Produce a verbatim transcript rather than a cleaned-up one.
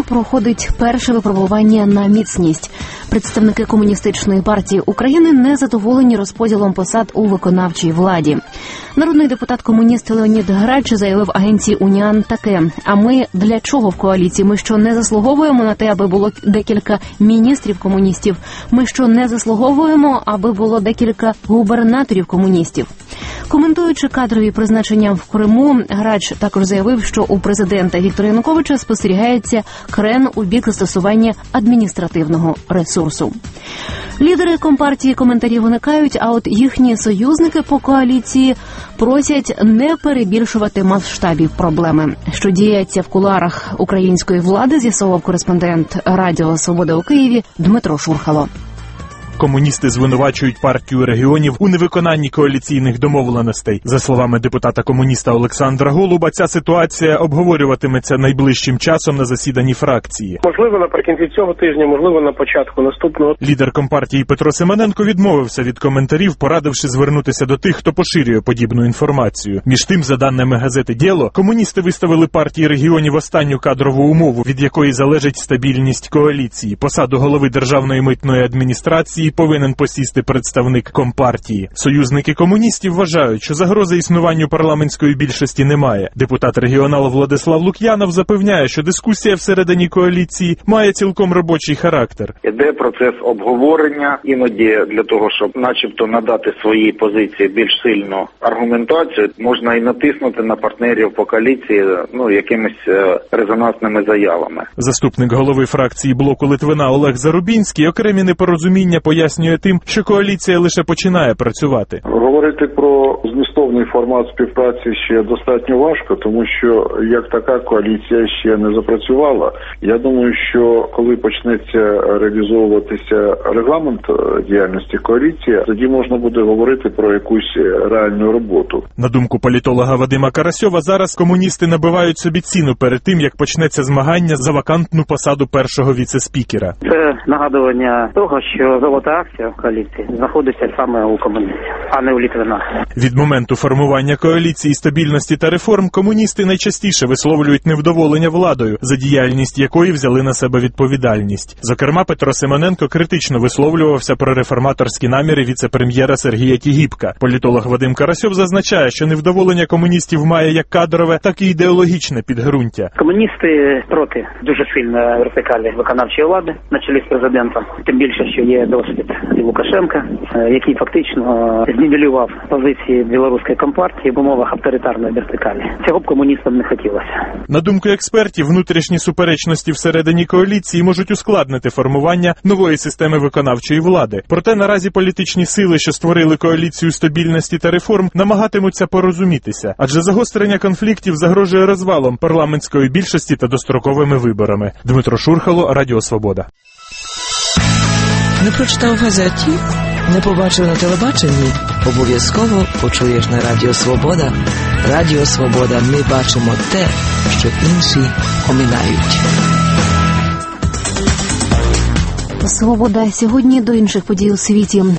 проходить перше випробування на міцність. Представники Комуністичної партії України не задоволені розподілом посад у виконавчій владі. Народний депутат-комуніст Леонід Грач заявив агенції «Уніан» таке: «А ми для чого в коаліції? Ми що, не заслуговуємо на те, аби було декілька міністрів-комуністів? Ми що, не заслуговуємо, аби було декілька губернаторів-комуністів?» Коментуючи кадрові призначення в Криму, Грач також заявив, що у президента Віктора Януковича спостерігається крен у бік застосування адміністративного ресурсу. Лідери Компартії коментарів уникають, а от їхні союзники по коаліції просять не перебільшувати масштабів проблеми. Що діється в кулуарах української влади, з'ясовував кореспондент Радіо Свобода у Києві Дмитро Шурхало. Комуністи звинувачують партію регіонів у невиконанні коаліційних домовленостей. За словами депутата-комуніста Олександра Голуба, ця ситуація обговорюватиметься найближчим часом на засіданні фракції. Можливо, наприкінці цього тижня, можливо, на початку наступного. Лідер Компартії Петро Симоненко відмовився від коментарів, порадивши звернутися до тих, хто поширює подібну інформацію. Між тим, за даними газети «Дєло», комуністи виставили партії регіонів останню кадрову умову, від якої залежить стабільність коаліції. Посаду голови Державної митної адміністрації повинен посісти представник Компартії. Союзники комуністів вважають, що загрози існуванню парламентської більшості немає. Депутат-регіонал Владислав Лук'янов запевняє, що дискусія всередині коаліції має цілком робочий характер. Іде процес обговорення, іноді для того, щоб начебто надати своїй позиції більш сильну аргументацію, можна і натиснути на партнерів по коаліції, ну, якимись резонансними заявами. Заступник голови фракції блоку Литвина Олег Зарубінський окремі непорозуміння пояснює пояснює тим, що коаліція лише починає працювати. Говорити про змістовний формат співпраці ще достатньо важко, тому що як така коаліція ще не запрацювала. Я думаю, що коли почнеться реалізовуватися регламент діяльності коаліції, тоді можна буде говорити про якусь реальну роботу. На думку політолога Вадима Карасьова, зараз комуністи набивають собі ціну перед тим, як почнеться змагання за вакантну посаду першого віце-спікера. Це нагадування того, що золота акція в коаліції знаходиться саме у комуністів, а не у Литвина. Від моменту формування коаліції стабільності та реформ комуністи найчастіше висловлюють невдоволення владою, за діяльність якої взяли на себе відповідальність. Зокрема, Петро Симоненко критично висловлювався про реформаторські наміри віце-прем'єра Сергія Тігіпка. Політолог Вадим Карасьов зазначає, що невдоволення комуністів має як кадрове, так і ідеологічне підґрунтя. Комуністи проти дуже сильно вертикалі виконавчої влади, на чолі з президентом. Тим більше, що є досвід і Лукашенка, який фактично знівелював позиції білоруської компартії в умовах авторитарної вертикалі. Цього б комуністам не хотілося. На думку експертів, внутрішні суперечності всередині коаліції можуть ускладнити формування нової системи виконавчої влади. Проте наразі політичні сили, що створили коаліцію стабільності та реформ, намагатимуться порозумітися, адже загострення конфліктів загрожує розвалом парламентської більшості та достроковими виборами. Дмитро Шурхало, Радіо Свобода. Не прочитав в газеті? Не побачив на телебаченні? Обов'язково почуєш на Радіо Свобода. Радіо Свобода. Ми бачимо те, що інші оминають. Свобода. Сьогодні до інших подій у світі.